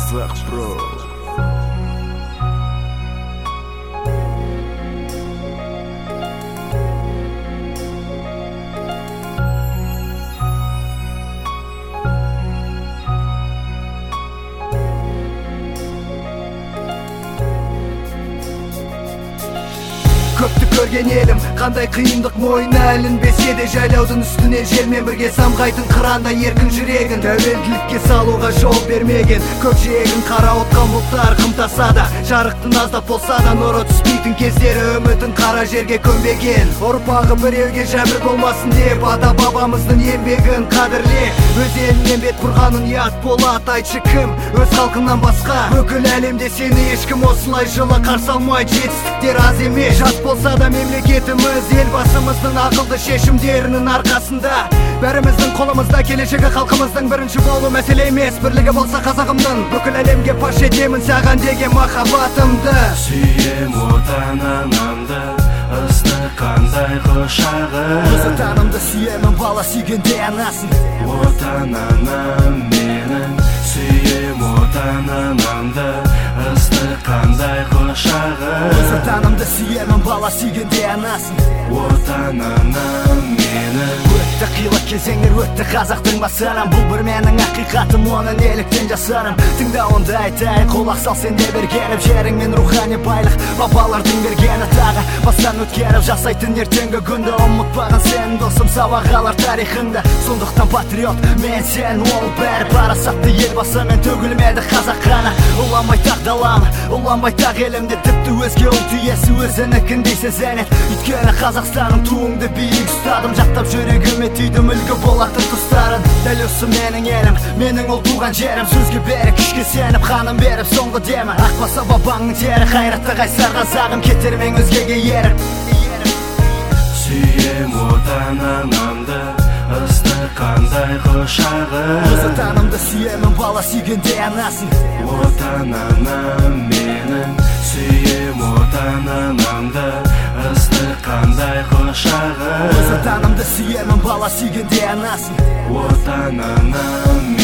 Fuck bro. Көпті көрген елім, қандай қиындық мойнына ілінбесе де жайлаудың үстінен желмен бірге самғайтын қыранда еркін жүрегін тәуелділікке салуға жол бермеген көкжиегін қарауытқан бұлттар қымтаса да жарықтың аздап болса да нұры түспейтін кездері үмітін қара жерге көмбеген ұрпағы біреуге жәбір болмасын деп ата бабамыздың еңбегін қадірле өз елінен бет бұрғанын ұят болады айтшы кім өз халқынан басқа бүкіл әлемде сені ешкім осылай жылы қарсы алмайды жетістіктер аз емес жас болса да мемлекетіміз елбасымыздың ақылды шешімдерінің арқасында бәріміздің қолымызда келешегі халқымыздың бірінші болу мәселе емес бірлігі болса қазағымның бүкіл әлемге паш етемін саған деген махаббатымды Сүйем отанымды ыстық қандай құшағы өз отанымды сүйемін бала сүйгенде анасын отаным менің сүйем отанымды ыстық қандай құшағы өз отанымды сүйемін бала сүйгенде анасын отаным менің өтті қилы кезеңдер өтті қазақтың басынан бұл бір менің ақиқатым оны неліктен жасарым тыңдауынды айтайын құлақ сал сен де бергеніп жерің мен рухани байлық бабалардың бергені тағы бастан өткеріп жасайтын ертеңгі күнді ұмытпаған сен досым сабақ алар тарихыңды сондықтан патриот мен сен ол бәрі парасатты елбасы мен төгілмеді қазақ қаны ұланбай тақ далам ұланбай тақ елімде тіпті өзге ұлт иесі өзінікіндей сезінеді өйткені қазақстанның туыңды биік ұстадым жаттап жүрегіме түйдім үлгі болатын тұстарын дәл осы менің елім менің ол туған жерім сөзге берік күшке сеніп қаным беріп соңғы демі ақбаса бабаңның тері қайратты қайсар қазағым кетермең өзгеге еріп сүйем отанымды ыстық қандай құшағы өз отанымды сүйемін бала сүйгенде анасын отаным менің сүйем отанымды ыстық қандай құшағы өз отанымды сүйемін бала сүйгенде анасын отаным